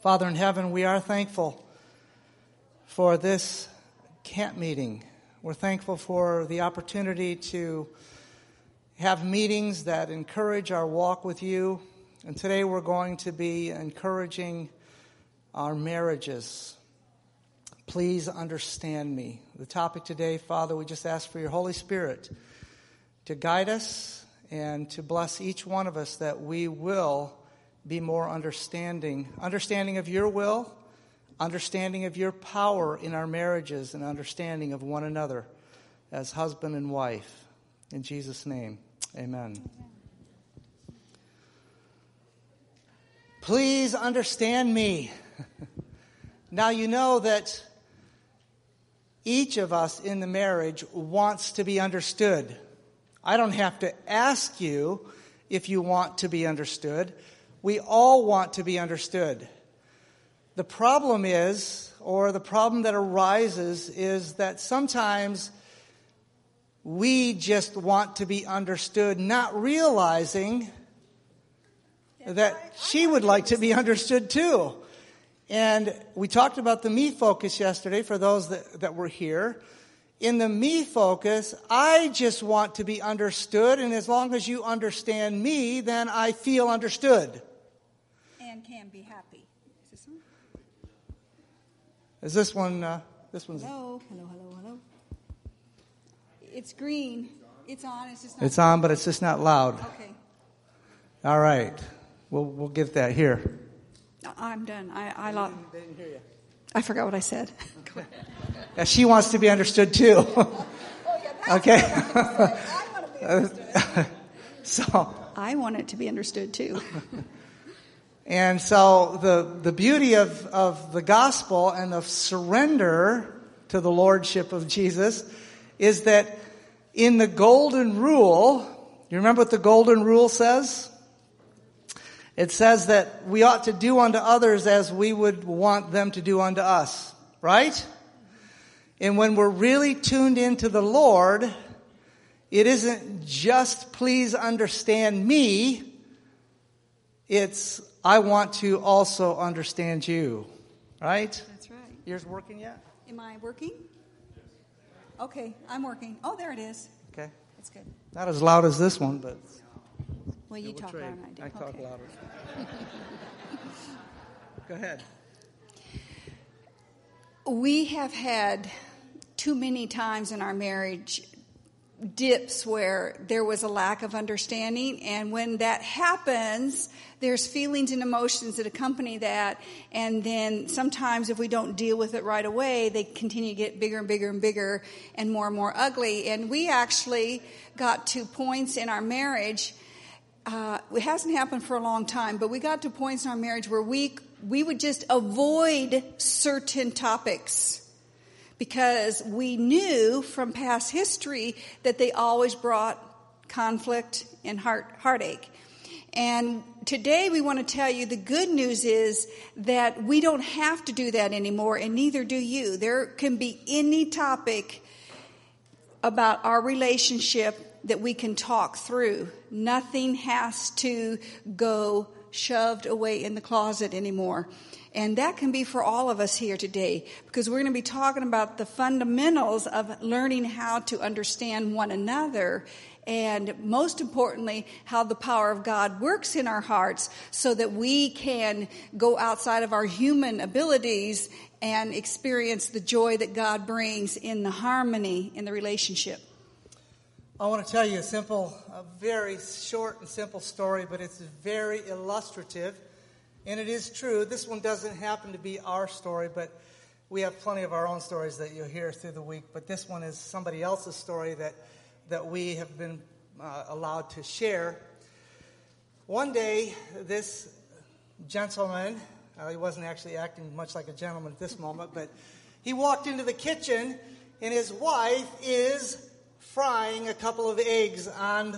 Father in heaven, we are thankful for this camp meeting. We're thankful for the opportunity to have meetings that encourage our walk with you. And today we're going to be encouraging our marriages. Please understand me. The topic today, Father, we just ask for your Holy Spirit to guide us and to bless each one of us that we will be more understanding of your will, understanding of your power in our marriages, and understanding of one another as husband and wife. In Jesus' name, amen. Please understand me. Now you know that each of us in the marriage wants to be understood. I don't have to ask you if you want to be understood. We all want to be understood. The problem is, or the problem that arises, is that sometimes we just want to be understood, not realizing that she would like to be understood too. And we talked about the me focus yesterday for those that were here. In the me focus, I just want to be understood, and as long as you understand me, then I feel understood. And can be happy. Is this one? Is this one, this one's... Hello. It's green. It's on. It's just not... It's on, but it's just not loud. Okay. All right. We'll get that here. I'm done. I They didn't hear you. I forgot what I said. Yeah, she wants to be understood too. Okay. I want to be understood. So... I want it to be understood too. And so the beauty of the gospel and of surrender to the lordship of Jesus is that in the golden rule, you remember what the golden rule says? It says that we ought to do unto others as we would want them to do unto us, right? And when we're really tuned into the Lord, it isn't just please understand me, it's I want to also understand you, right? That's right. Yours working yet? Am I working? Okay, I'm working. Oh, there it is. Okay. That's good. Not as loud as this one, but... Well, you talk louder than I do. I talk louder. Go ahead. We have had too many times in our marriage dips where there was a lack of understanding, and when that happens, there's feelings and emotions that accompany that, and then sometimes if we don't deal with it right away, they continue to get bigger and bigger and bigger and more ugly. And we actually got to points in our marriage, it hasn't happened for a long time, but we got to points in our marriage where we would just avoid certain topics because we knew from past history that they always brought conflict and heartache. And today we want to tell you the good news is that we don't have to do that anymore, and neither do you. There can be any topic about our relationship that we can talk through. Nothing has to go shoved away in the closet anymore. And that can be for all of us here today, because we're going to be talking about the fundamentals of learning how to understand one another, and most importantly, how the power of God works in our hearts so that we can go outside of our human abilities and experience the joy that God brings in the harmony in the relationship. I want to tell you a very short and simple story, but it's very illustrative. And it is true. This one doesn't happen to be our story, but we have plenty of our own stories that you'll hear through the week. But this one is somebody else's story that we have been allowed to share. One day, this gentleman, he wasn't actually acting much like a gentleman at this moment, but he walked into the kitchen, and his wife is frying a couple of eggs on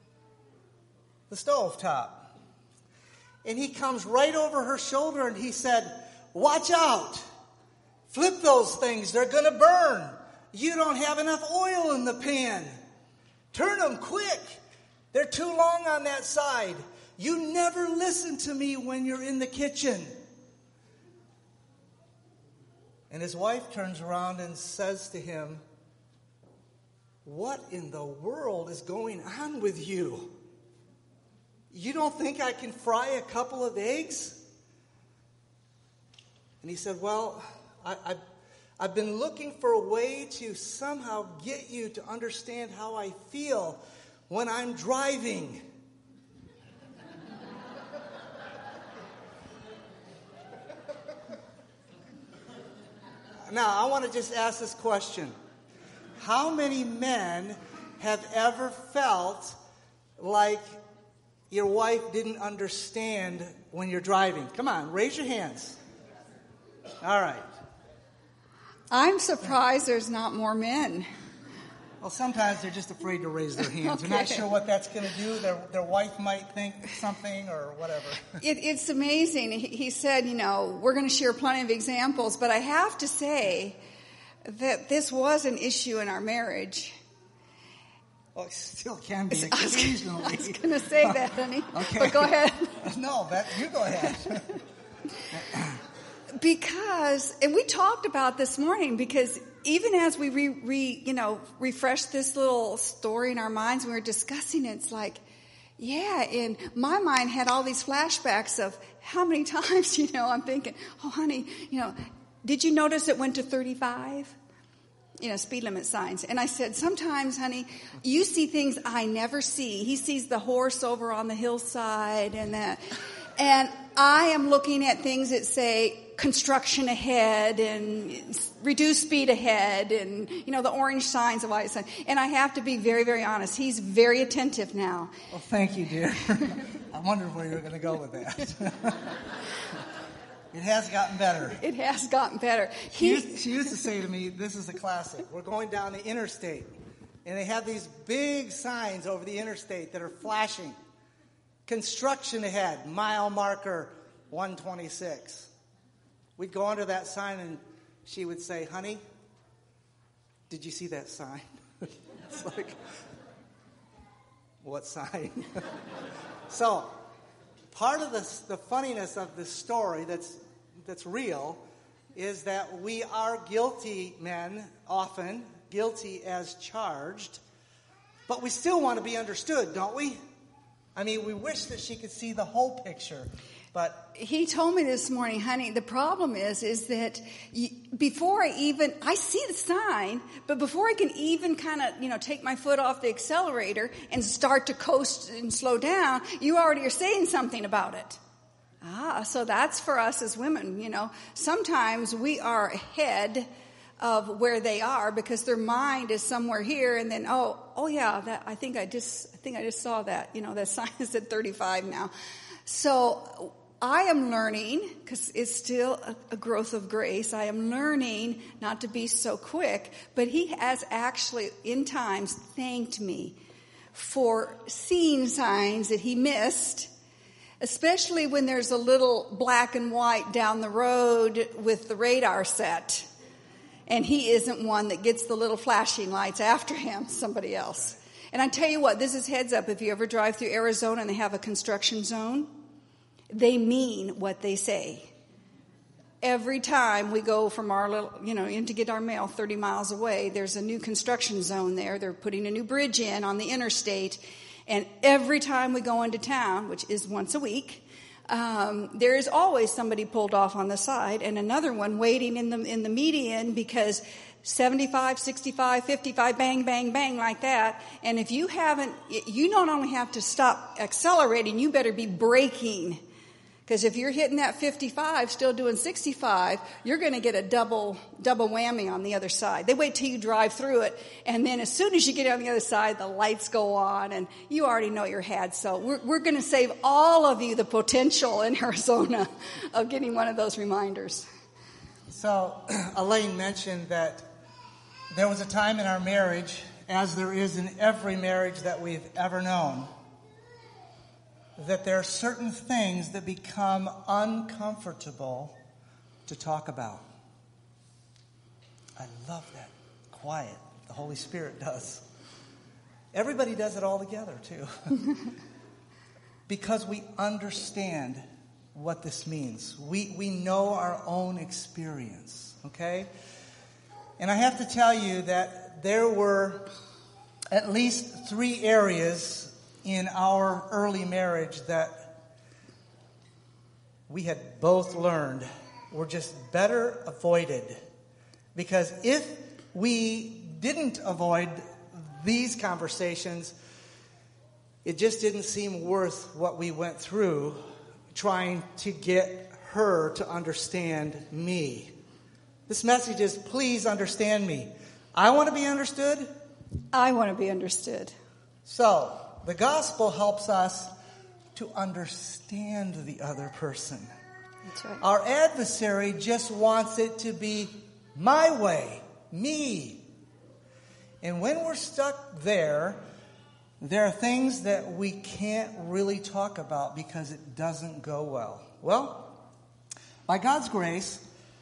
the stovetop. And he comes right over her shoulder and he said, "Watch out. Flip those things. They're going to burn. You don't have enough oil in the pan. Turn them quick. They're too long on that side. You never listen to me when you're in the kitchen." And his wife turns around and says to him, "What in the world is going on with you? You don't think I can fry a couple of eggs?" And he said, "Well, I've been looking for a way to somehow get you to understand how I feel when I'm driving." Now, I want to just ask this question. How many men have ever felt like your wife didn't understand when you're driving? Come on, raise your hands. All right. I'm surprised there's not more men. Well, sometimes they're just afraid to raise their hands. Okay. They're not sure what that's going to do. Their wife might think something or whatever. It's amazing. He said, we're going to share plenty of examples, but I have to say that this was an issue in our marriage. Well, it still can be I occasionally. was going to say that, honey. Okay. But go ahead. No, you go ahead. Because, and we talked about this morning, because even as we refreshed this little story in our minds, we were discussing it, it's like, yeah, and my mind had all these flashbacks of how many times, I'm thinking, oh, honey, did you notice it went to 35? Speed limit signs. And I said, sometimes, honey, you see things I never see. He sees the horse over on the hillside and that. And I am looking at things that say construction ahead and reduced speed ahead and, the orange signs of white sign. And I have to be very, very honest. He's very attentive now. Well, thank you, dear. I wondered where you were going to go with that. It has gotten better. It has gotten better. She used to say to me, this is a classic. We're going down the interstate, and they have these big signs over the interstate that are flashing. Construction ahead, mile marker 126. We'd go under that sign, and she would say, honey, did you see that sign? It's like, what sign? So, part of the funniness of this story that's real is that we are guilty men, often guilty as charged, but we still want to be understood, don't we? I mean, we wish that she could see the whole picture, but... He told me this morning, honey, the problem is that before I see the sign, but before I can even kind of, take my foot off the accelerator and start to coast and slow down, you already are saying something about it. So that's for us as women, Sometimes we are ahead of where they are because their mind is somewhere here, and then yeah, I think I just saw that. That sign is at 35 now. So I am learning, because it's still a growth of grace. I am learning not to be so quick, but he has actually in times thanked me for seeing signs that he missed, especially when there's a little black and white down the road with the radar set. And he isn't one that gets the little flashing lights after him, somebody else. And I tell you what, this is heads up. If you ever drive through Arizona and they have a construction zone, they mean what they say. Every time we go from our little, in to get our mail 30 miles away, there's a new construction zone there. They're putting a new bridge in on the interstate. And every time we go into town, which is once a week, there is always somebody pulled off on the side and another one waiting in the median because 75, 65, 55, bang, bang, bang, like that. And if you not only have to stop accelerating, you better be braking. Because if you're hitting that 55, still doing 65, you're going to get a double whammy on the other side. They wait till you drive through it, and then as soon as you get on the other side, the lights go on, and you already know your head. So we're going to save all of you the potential in Arizona of getting one of those reminders. So Elaine mentioned that there was a time in our marriage, as there is in every marriage that we've ever known, that there are certain things that become uncomfortable to talk about. I love that. Quiet. The Holy Spirit does. Everybody does it all together, too. Because we understand what this means. We know our own experience, okay? And I have to tell you that there were at least 3 areas in our early marriage that we had both learned were just better avoided. Because if we didn't avoid these conversations, it just didn't seem worth what we went through trying to get her to understand me. This message is, please understand me. I want to be understood. I want to be understood. So, the gospel helps us to understand the other person. That's right. Our adversary just wants it to be my way, me. And when we're stuck there are things that we can't really talk about because it doesn't go well. Well, by God's grace,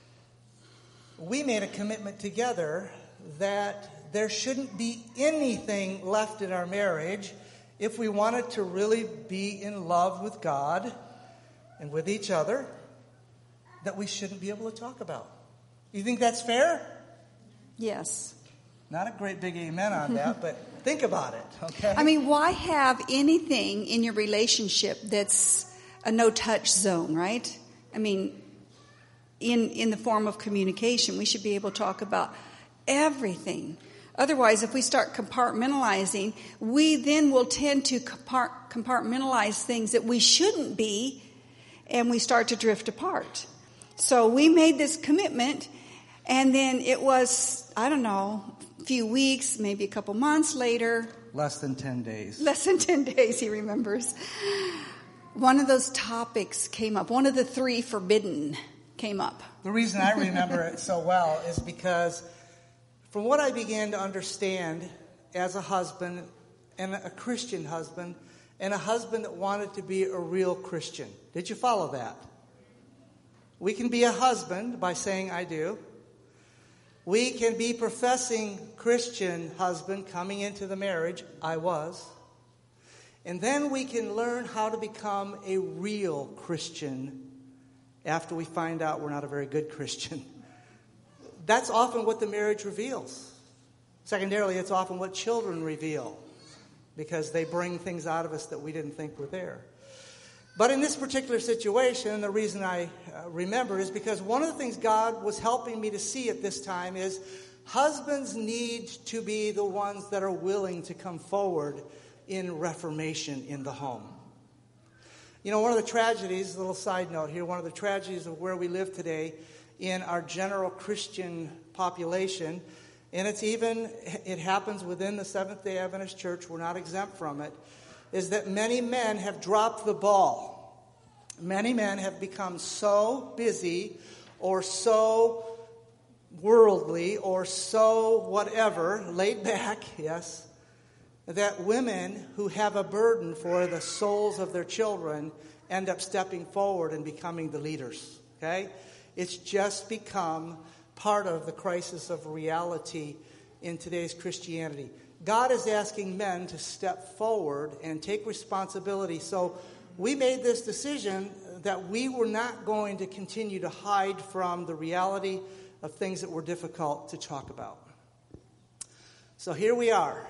we made a commitment together that there shouldn't be anything left in our marriage if we wanted to really be in love with God and with each other that we shouldn't be able to talk about. You think that's fair? Yes. Not a great big amen on that, but think about it, okay? I mean, why have anything in your relationship that's a no-touch zone, right? I mean, in the form of communication, we should be able to talk about everything. Otherwise, if we start compartmentalizing, we then will tend to compartmentalize things that we shouldn't be, and we start to drift apart. So we made this commitment, and then it was, I don't know, a few weeks, maybe a couple months later. Less than 10 days. Less than 10 days, he remembers. One of those topics came up. One of the 3 forbidden came up. The reason I remember it so well is because from what I began to understand as a husband and a Christian husband and a husband that wanted to be a real Christian. Did you follow that? We can be a husband by saying I do. We can be professing Christian husband coming into the marriage. I was. And then we can learn how to become a real Christian after we find out we're not a very good Christian. That's often what the marriage reveals. Secondarily, it's often what children reveal because they bring things out of us that we didn't think were there. But in this particular situation, the reason I remember is because one of the things God was helping me to see at this time is husbands need to be the ones that are willing to come forward in reformation in the home. You know, one of the tragedies, a little side note here, one of the tragedies of where we live today in our general Christian population, and it happens within the Seventh-day Adventist Church, we're not exempt from it, is that many men have dropped the ball. Many men have become so busy or so worldly or so whatever, laid back, yes, that women who have a burden for the souls of their children end up stepping forward and becoming the leaders, okay? It's just become part of the crisis of reality in today's Christianity. God is asking men to step forward and take responsibility. So we made this decision that we were not going to continue to hide from the reality of things that were difficult to talk about. So here we are.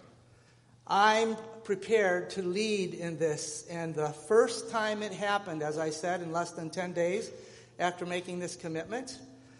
I'm prepared to lead in this. And the first time it happened, as I said, in less than 10 days after making this commitment,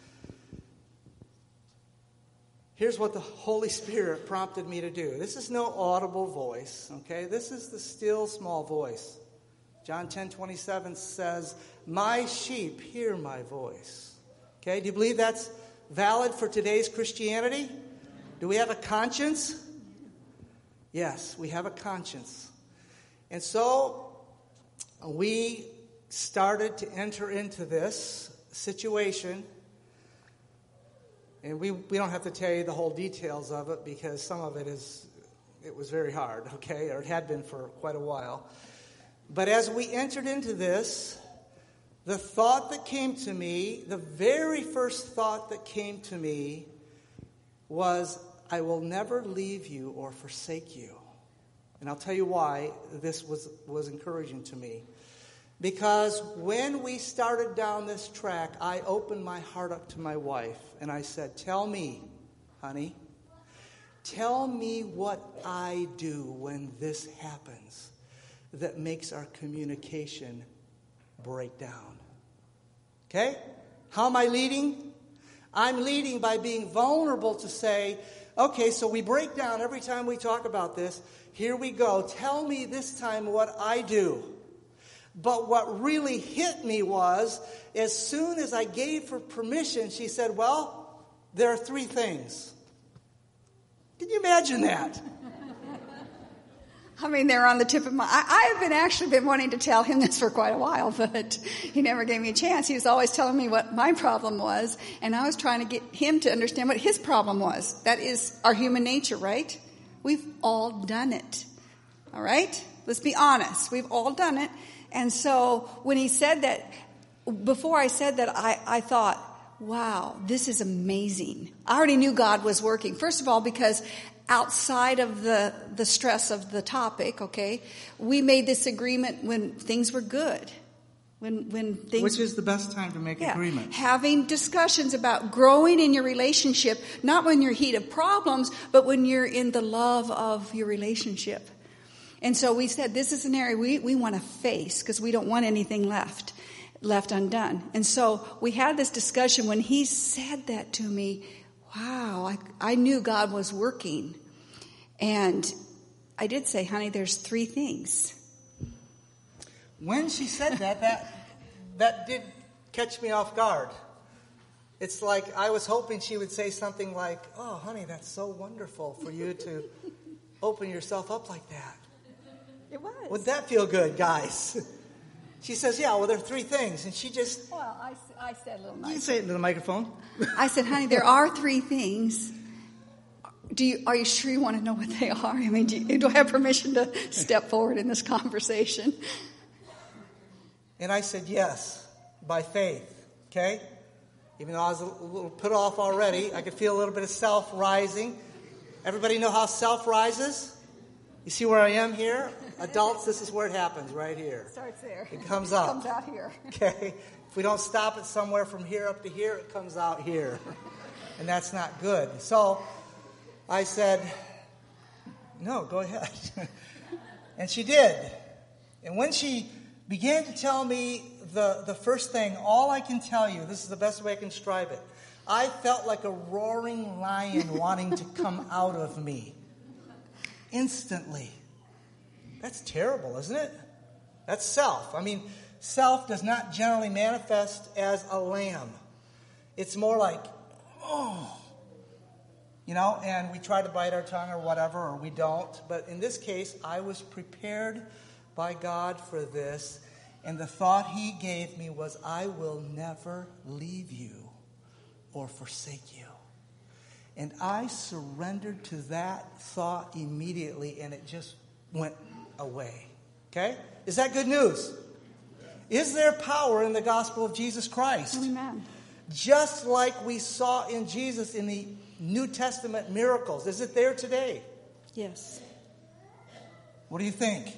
here's what the Holy Spirit prompted me to do. This is no audible voice, okay? This is the still small voice. John 10:27 says, "My sheep hear my voice." Okay, do you believe that's valid for today's Christianity? Do we have a conscience? Yes, we have a conscience. And so we started to enter into this situation. And we don't have to tell you the whole details of it because some of it was very hard, okay? Or it had been for quite a while. But as we entered into this, the thought that came to me, the very first thought that came to me was, I will never leave you or forsake you. And I'll tell you why this was encouraging to me. Because when we started down this track, I opened my heart up to my wife and I said, tell me, honey, tell me what I do when this happens that makes our communication break down. Okay? How am I leading? I'm leading by being vulnerable to say, okay, so we break down every time we talk about this. Here we go. Tell me this time what I do. But what really hit me was, as soon as I gave her permission, she said, well, there are 3 things. Can you imagine that? I mean, they're on the tip of my... I have actually been wanting to tell him this for quite a while, but he never gave me a chance. He was always telling me what my problem was, and I was trying to get him to understand what his problem was. That is our human nature, right? We've all done it. All right? Let's be honest. We've all done it. And so when he said that, before I said that, I thought, wow, this is amazing. I already knew God was working. First of all, because outside of the stress of the topic, okay, we made this agreement when things were good. When things, which is the best time to make agreements. Having discussions about growing in your relationship, not when you're in heat of problems, but when you're in the love of your relationship. And so we said, this is an area we want to face because we don't want anything left undone. And so we had this discussion. When he said that to me, wow, I knew God was working. And I did say, honey, there's 3 things. When she said that did catch me off guard. It's like I was hoping she would say something like, oh, honey, that's so wonderful for you to open yourself up like that. It was. Would that feel good, guys? She says, yeah, well, there are 3 things. And she just... Well, I said a little nicer. You say it into the microphone. I said, honey, there are 3 things. Are you sure you want to know what they are? I mean, do I have permission to step forward in this conversation? And I said, yes, by faith. Okay? Even though I was a little put off already, I could feel a little bit of self rising. Everybody know how self rises? You see where I am here? Adults, this is where it happens, right here. It starts there. It comes up. It comes out here. Okay? If we don't stop it somewhere from here up to here, it comes out here. And that's not good. So I said, no, go ahead. And she did. And when she began to tell me the first thing, all I can tell you, this is the best way I can describe it, I felt like a roaring lion wanting to come out of me. Instantly. That's terrible, isn't it? That's self. I mean, self does not generally manifest as a lamb. It's more like, oh, and we try to bite our tongue or whatever, or we don't. But in this case, I was prepared by God for this. And the thought he gave me was, I will never leave you or forsake you. And I surrendered to that thought immediately, and it just went away. Okay? Is that good news? Is there power in the gospel of Jesus Christ? Amen. Just like we saw in Jesus in the New Testament miracles. Is it there today? Yes. What do you think?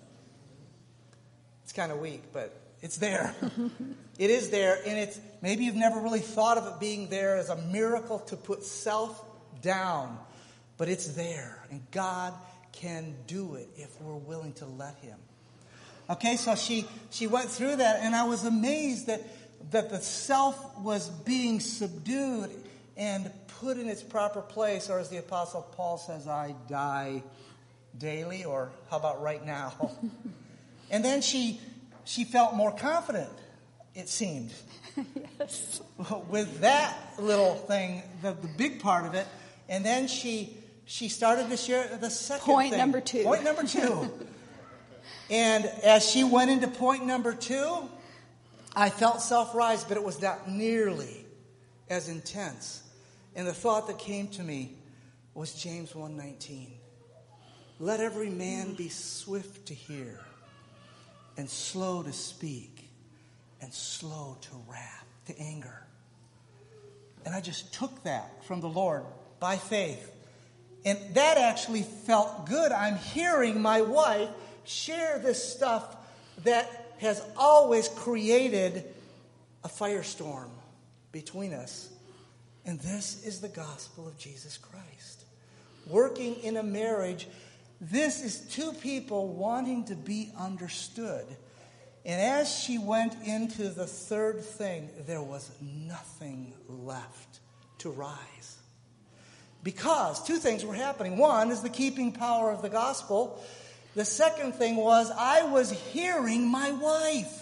It's kind of weak, but it's there. It is there, and it's maybe you've never really thought of it being there as a miracle to put self down, but it's there, and God can do it if we're willing to let him. Okay, so she went through that, and I was amazed that the self was being subdued and put in its proper place, or as the Apostle Paul says, I die daily, or how about right now? And then she felt more confident, it seemed. Yes. With that little thing, the big part of it, and then she started to share the second Point thing. number 2. Point number 2. And as she went into point number 2, I felt self rise, but it was not nearly as intense. And the thought that came to me was James 1:19. Let every man be swift to hear, and slow to speak, and slow to wrath, to anger. And I just took that from the Lord by faith. And that actually felt good. I'm hearing my wife share this stuff that has always created a firestorm between us. And this is the gospel of Jesus Christ. Working in a marriage, this is two people wanting to be understood. And as she went into the third thing, there was nothing left to rise. Because two things were happening. One is the keeping power of the gospel. The second thing was I was hearing my wife.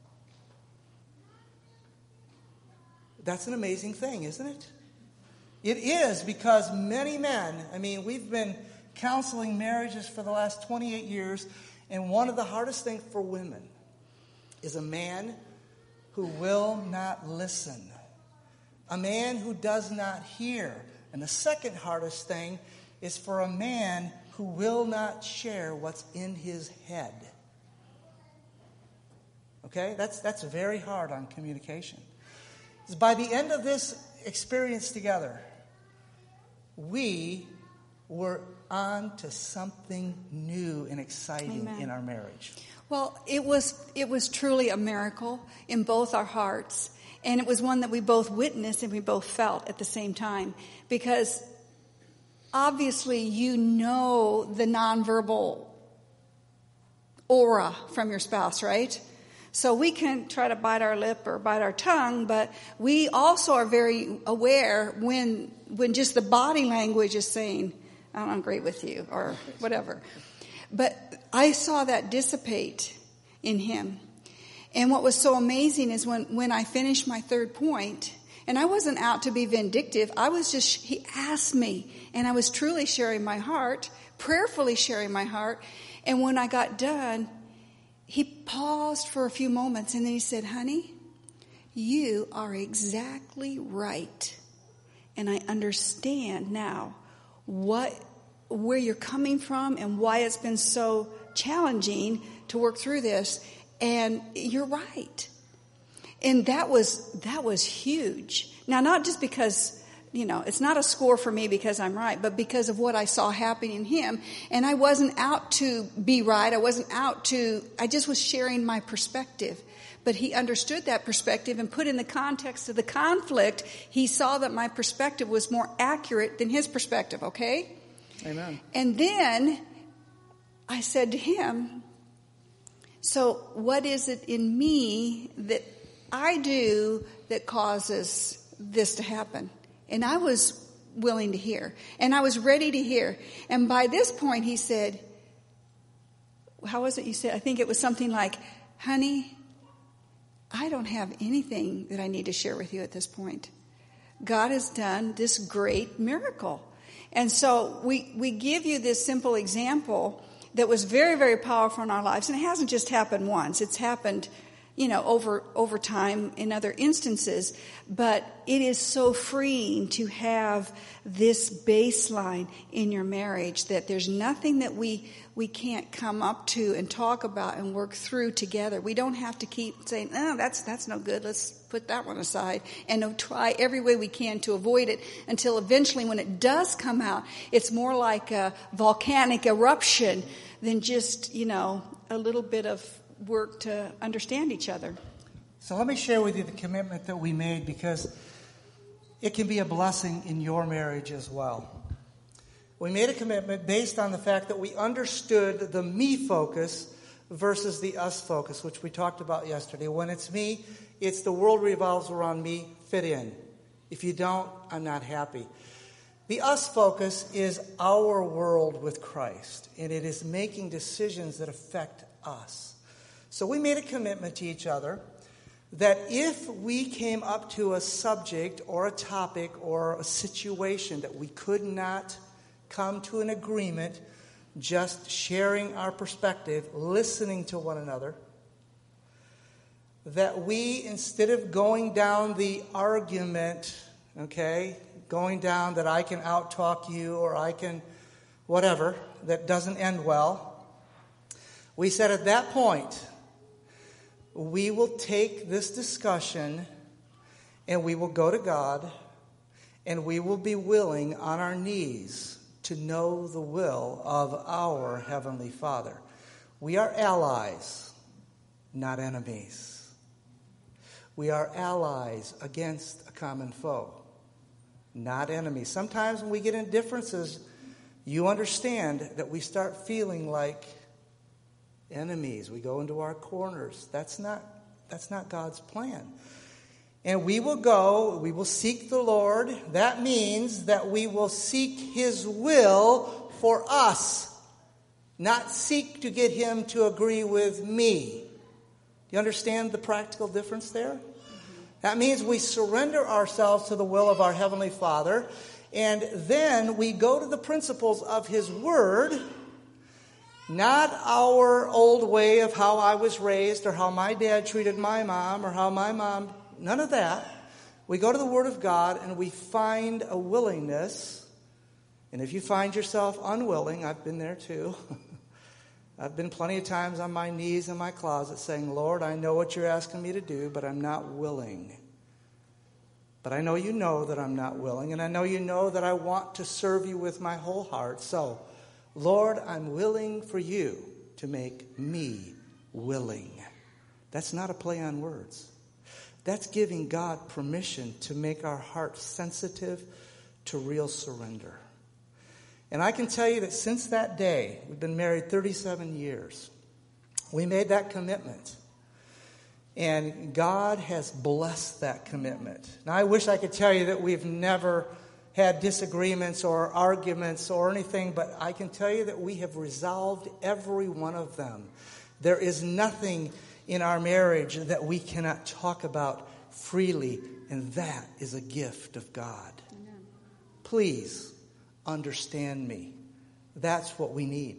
That's an amazing thing, isn't it? It is, because many men, we've been counseling marriages for the last 28 years, and one of the hardest things for women is a man who will not listen, a man who does not hear. And the second hardest thing is for a man who will not share what's in his head. Okay? That's very hard on communication. By the end of this experience together, we were on to something new and exciting in our marriage. Well, it was truly a miracle in both our hearts. And it was one that we both witnessed and we both felt at the same time. Because obviously you know the nonverbal aura from your spouse, right? So we can try to bite our lip or bite our tongue, but we also are very aware when just the body language is saying, I'm great with you, or whatever. But I saw that dissipate in him. And what was so amazing is when I finished my third point, and I wasn't out to be vindictive, he asked me, and I was truly sharing my heart, prayerfully sharing my heart. And when I got done, he paused for a few moments, and then he said, honey, you are exactly right. And I understand now where you're coming from and why it's been so challenging to work through this. And you're right. And that was huge. Now, not just because, it's not a score for me because I'm right, but because of what I saw happening in him. And I wasn't out to be right. I just was sharing my perspective. But he understood that perspective and put in the context of the conflict, he saw that my perspective was more accurate than his perspective, okay? Amen. And then I said to him, so what is it in me that I do that causes this to happen? And I was willing to hear. And I was ready to hear. And by this point he said, how was it you said? I think it was something like, honey, I don't have anything that I need to share with you at this point. God has done this great miracle. And so we give you this simple example that was very, very powerful in our lives. And it hasn't just happened once. It's happened, over time in other instances. But it is so freeing to have this baseline in your marriage that there's nothing that we can't come up to and talk about and work through together. We don't have to keep saying, that's no good. Let's put that one aside, and try every way we can to avoid it until eventually when it does come out, it's more like a volcanic eruption than just, a little bit of work to understand each other. So let me share with you the commitment that we made, because it can be a blessing in your marriage as well. We made a commitment based on the fact that we understood the me focus versus the us focus, which we talked about yesterday. When it's me, it's the world revolves around me, fit in. If you don't, I'm not happy. The us focus is our world with Christ, and it is making decisions that affect us. So we made a commitment to each other that if we came up to a subject or a topic or a situation that we could not come to an agreement, just sharing our perspective, listening to one another, that we, instead of going down the argument, going down that I can out-talk you or I can whatever, that doesn't end well, we said at that point, we will take this discussion and we will go to God and we will be willing on our knees to know the will of our Heavenly Father. We are allies. not enemies. We are allies against a common foe, not enemies. Sometimes when we get in differences, you understand that we start feeling like enemies. We go into our corners. That's not God's plan. And we will seek the Lord. That means that we will seek His will for us, not seek to get Him to agree with me. Do you understand the practical difference there? That means we surrender ourselves to the will of our Heavenly Father, and then we go to the principles of His Word, not our old way of how I was raised or how my dad treated my mom or how my mom, none of that. We go to the Word of God and we find a willingness. And if you find yourself unwilling, I've been there too. I've been plenty of times on my knees in my closet saying, Lord, I know what you're asking me to do, but I'm not willing. But I know you know that I'm not willing, and I know you know that I want to serve you with my whole heart. So, Lord, I'm willing for you to make me willing. That's not a play on words. That's giving God permission to make our hearts sensitive to real surrender. And I can tell you that since that day, we've been married 37 years, we made that commitment. And God has blessed that commitment. Now, I wish I could tell you that we've never had disagreements or arguments or anything, but I can tell you that we have resolved every one of them. There is nothing in our marriage that we cannot talk about freely, and that is a gift of God. Amen. Please understand me. That's what we need.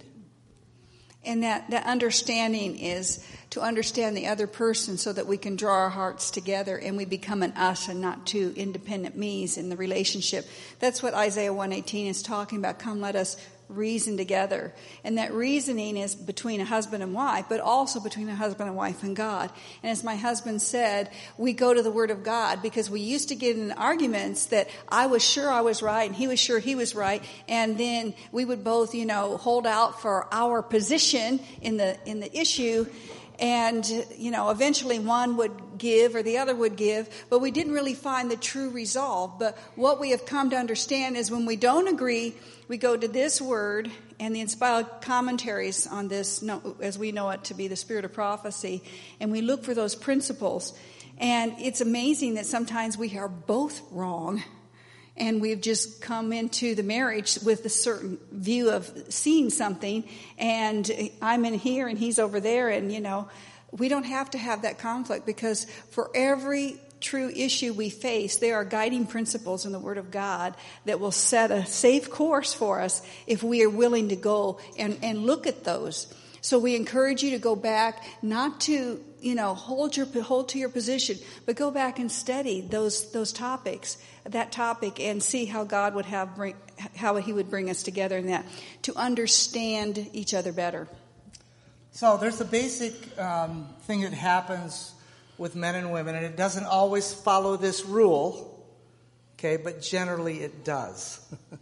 And that understanding is to understand the other person so that we can draw our hearts together and we become an us and not two independent me's in the relationship. That's what Isaiah 1:18 is talking about. Come, let us reason together. And that reasoning is between a husband and wife, but also between a husband and wife and God. And as my husband said, we go to the Word of God because we used to get in arguments that I was sure I was right and he was sure he was right. And then we would both, hold out for our position in the issue. And, eventually one would give or the other would give, but we didn't really find the true resolve. But what we have come to understand is when we don't agree, we go to this word and the inspired commentaries on this, as we know it to be the spirit of prophecy, and we look for those principles. And it's amazing that sometimes we are both wrong. And we've just come into the marriage with a certain view of seeing something, and I'm in here and he's over there, and we don't have to have that conflict, because for every true issue we face, there are guiding principles in the Word of God that will set a safe course for us if we are willing to go and look at those. So we encourage you to go back, not to hold to your position, but go back and study those topics, that topic, and see how God would how He would bring us together in that, to understand each other better. So there's a basic thing that happens with men and women, and it doesn't always follow this rule, okay, but generally it does.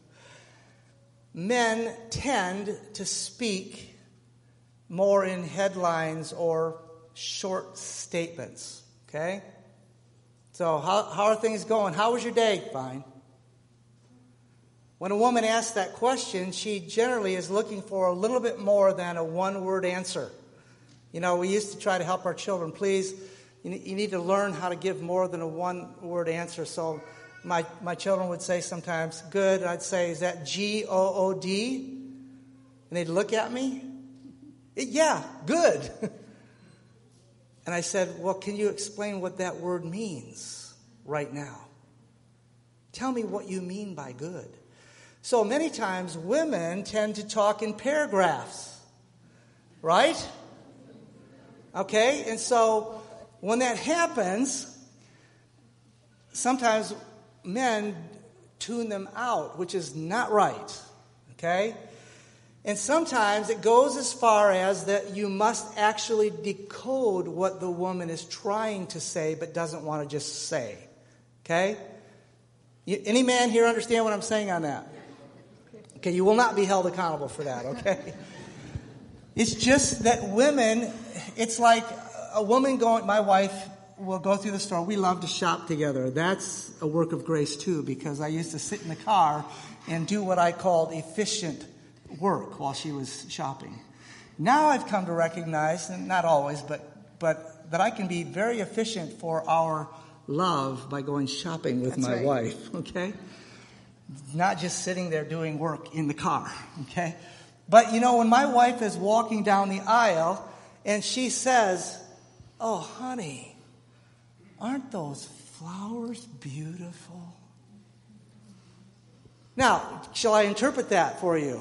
Men tend to speak more in headlines or short statements, okay? So how are things going? How was your day? Fine. When a woman asks that question, she generally is looking for a little bit more than a one-word answer. We used to try to help our children. Please, you need to learn how to give more than a one-word answer. So my children would say sometimes, good. I'd say, is that G-O-O-D? And they'd look at me. Yeah, good. And I said, well, can you explain what that word means right now? Tell me what you mean by good. So many times women tend to talk in paragraphs, right? Okay, and so when that happens, sometimes men tune them out, which is not right, okay? And sometimes it goes as far as that you must actually decode what the woman is trying to say but doesn't want to just say. Okay? Any man here understand what I'm saying on that? Okay, you will not be held accountable for that, okay? It's just that women, it's like my wife will go through the store. We love to shop together. That's a work of grace too, because I used to sit in the car and do what I called efficient work while she was shopping. Now I've come to recognize, and not always, but that I can be very efficient for our love by going shopping with my wife, okay? Not just sitting there doing work in the car, okay? But, when my wife is walking down the aisle and she says, "Oh, honey, aren't those flowers beautiful?" Now, shall I interpret that for you?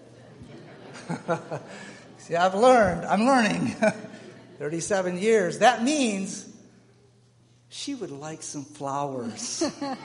See, I'm learning. 37 years. That means she would like some flowers.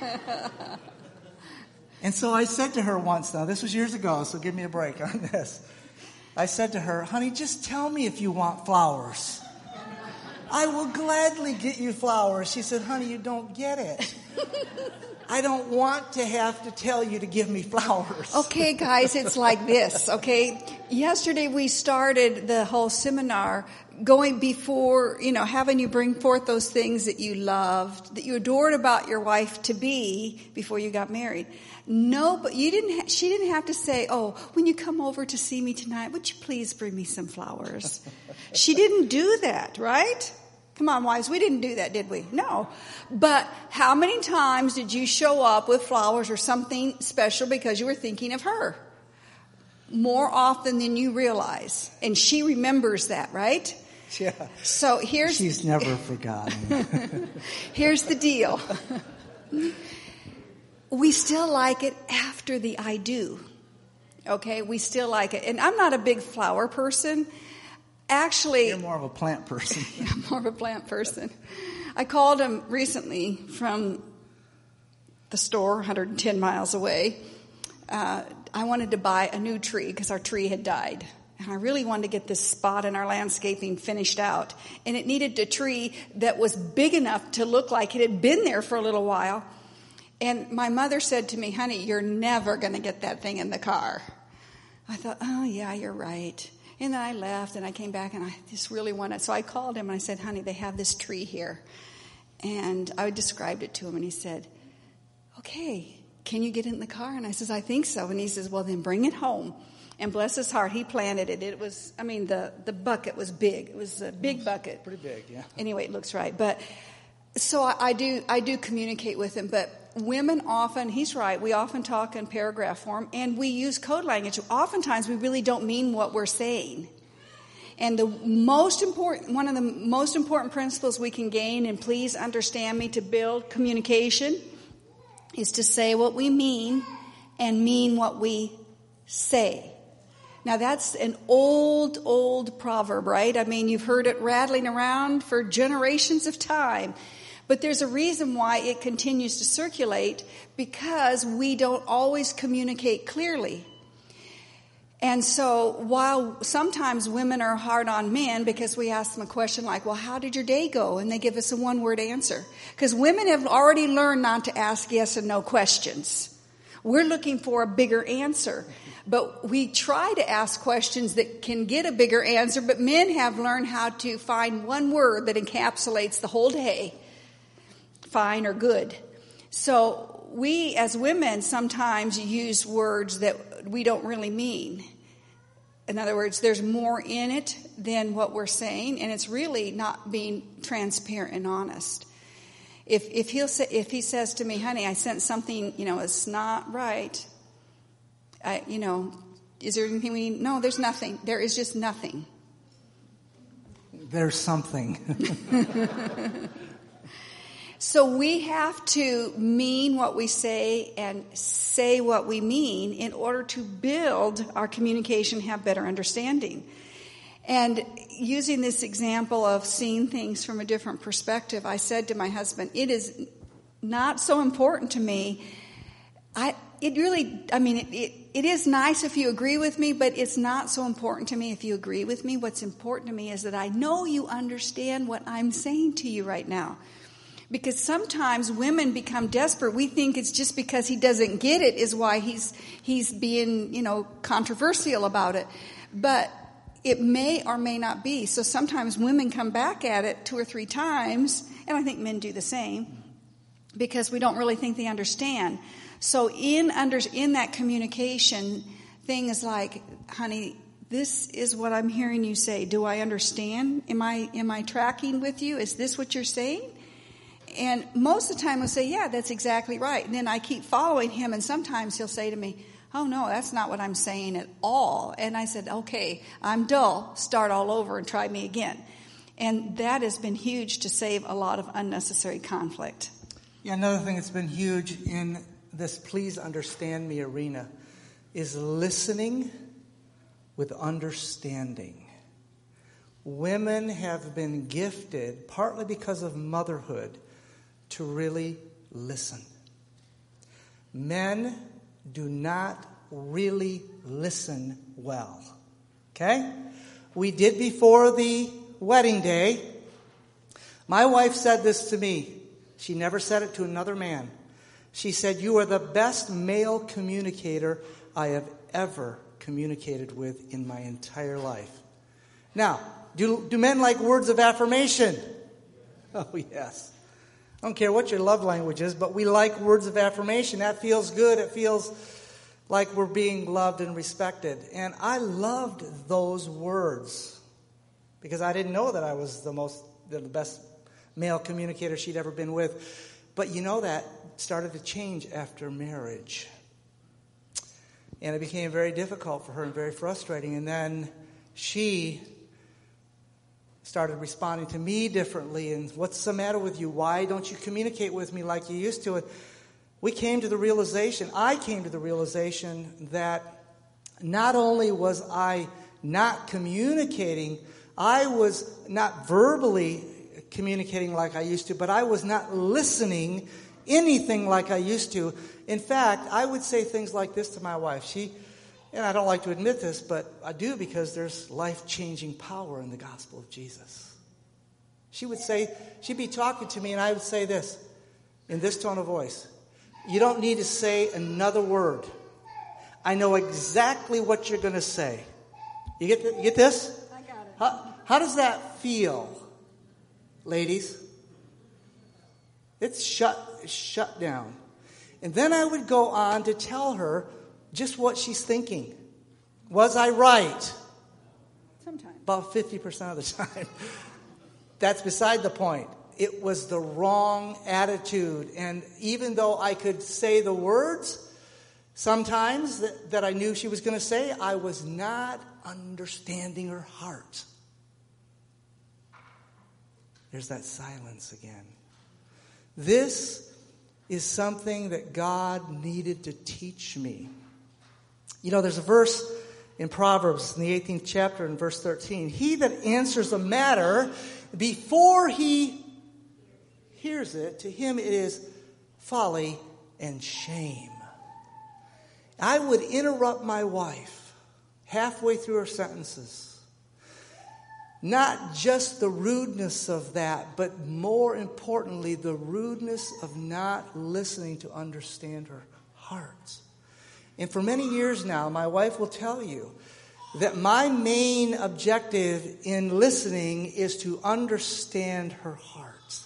And so I said to her once, now this was years ago, so give me a break on this. I said to her, "Honey, just tell me if you want flowers. I will gladly get you flowers." She said, "Honey, you don't get it. I don't want to have to tell you to give me flowers." Okay, guys, it's like this, okay? Yesterday we started the whole seminar going before, having you bring forth those things that you loved, that you adored about your wife to be before you got married. No, but she didn't have to say, "Oh, when you come over to see me tonight, would you please bring me some flowers?" She didn't do that, right? Come on, wives, we didn't do that, did we? No. But how many times did you show up with flowers or something special because you were thinking of her? More often than you realize. And she remembers that, right? Yeah. So she's never forgotten. Here's the deal. We still like it after the I do. Okay? We still like it. And I'm not a big flower person. Actually, you're more of a plant person. I'm more of a plant person. I called him recently from the store 110 miles away. I wanted to buy a new tree because our tree had died. And I really wanted to get this spot in our landscaping finished out. And it needed a tree that was big enough to look like it had been there for a little while. And my mother said to me, "Honey, you're never going to get that thing in the car." I thought, "Oh, yeah, you're right." And then I left and I came back and I just really wanted. So I called him and I said, "Honey, they have this tree here." And I described it to him and he said, "Okay, can you get it in the car?" And I says, "I think so." And he says, "Well, then bring it home." And bless his heart, he planted it. It was, the bucket was big. It was a big bucket. Pretty big, yeah. Anyway, it looks right. But so I do communicate with him. But women often, he's right, we often talk in paragraph form and we use code language. Oftentimes we really don't mean what we're saying. And one of the most important principles we can gain, and please understand me, to build communication is to say what we mean and mean what we say. Now that's an old proverb, right? You've heard it rattling around for generations of time. But there's a reason why it continues to circulate, because we don't always communicate clearly. And so while sometimes women are hard on men because we ask them a question like, "Well, how did your day go?" And they give us a one-word answer. Because women have already learned not to ask yes and no questions. We're looking for a bigger answer. But we try to ask questions that can get a bigger answer, but men have learned how to find one word that encapsulates the whole day. Fine or good. So we as women sometimes use words that we don't really mean. In other words, there's more in it than what we're saying, and it's really not being transparent and honest. If he says to me, "Honey, I sent something, it's not right. Is there anything we need?" No, there's nothing. There is just nothing. There's something. So we have to mean what we say and say what we mean in order to build our communication, have better understanding. And using this example of seeing things from a different perspective, I said to my husband, "It is not so important to me. It is nice if you agree with me, but it's not so important to me if you agree with me. What's important to me is that I know you understand what I'm saying to you right now." Because sometimes women become desperate. We think it's just because he doesn't get it is why he's being, controversial about it. But it may or may not be. So sometimes women come back at it 2 or 3 times, and I think men do the same, because we don't really think they understand. So in that communication, things like, honey, this is what I'm hearing you say. Do I understand? Am I tracking with you? Is this what you're saying? And most of the time I'll say, yeah, that's exactly right. And then I keep following him, and sometimes he'll say to me, oh, no, that's not what I'm saying at all. And I said, okay, I'm dull. Start all over and try me again. And that has been huge to save a lot of unnecessary conflict. Yeah, another thing that's been huge in this please understand me arena is listening with understanding. Women have been gifted, partly because of motherhood, to really listen. Men do not really listen well. Okay? We did before the wedding day. My wife said this to me. She never said it to another man. She said, you are the best male communicator I have ever communicated with in my entire life. Now, do men like words of affirmation? Oh, yes. I don't care what your love language is, but we like words of affirmation. That feels good. It feels like we're being loved and respected. And I loved those words because I didn't know that I was the best male communicator she'd ever been with. But you know, that started to change after marriage. And it became very difficult for her and very frustrating. And then she started responding to me differently. And what's the matter with you? Why don't you communicate with me like you used to? And I came to the realization that not only was I not communicating, I was not verbally communicating like I used to, but I was not listening anything like I used to. In fact, I would say things like this to my wife. And I don't like to admit this, but I do, because there's life-changing power in the gospel of Jesus. She'd be talking to me, and I would say this, in this tone of voice: you don't need to say another word. I know exactly what you're going to say. You get this? I got it. How does that feel, ladies? It's shut down. And then I would go on to tell her just what she's thinking. Was I right? Sometimes. About 50% of the time. That's beside the point. It was the wrong attitude. And even though I could say the words sometimes that I knew she was going to say, I was not understanding her heart. There's that silence again. This is something that God needed to teach me. You know, there's a verse in Proverbs in the 18th chapter in verse 13. He that answers a matter before he hears it, to him it is folly and shame. I would interrupt my wife halfway through her sentences. Not just the rudeness of that, but more importantly, the rudeness of not listening to understand her heart. And for many years now, my wife will tell you that my main objective in listening is to understand her heart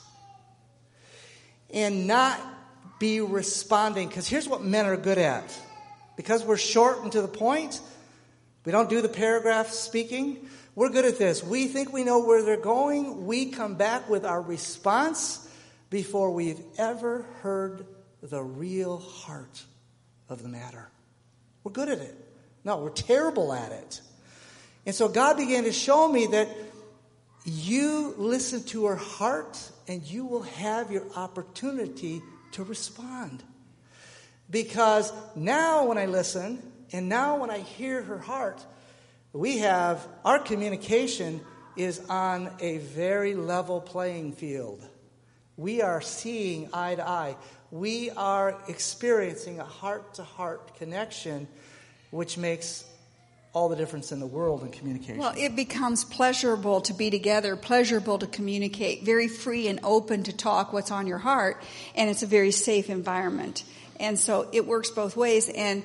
and not be responding. Because here's what men are good at. Because we're short and to the point, we don't do the paragraph speaking. We're good at this. We think we know where they're going. We come back with our response before we've ever heard the real heart of the matter. We're good at it. No, we're terrible at it. And so God began to show me that you listen to her heart and you will have your opportunity to respond. Because now when I listen and now when I hear her heart, our communication is on a very level playing field. We are seeing eye to eye. We are experiencing a heart-to-heart connection, which makes all the difference in the world in communication. Well, it becomes pleasurable to be together, pleasurable to communicate, very free and open to talk what's on your heart, and it's a very safe environment. And so it works both ways. And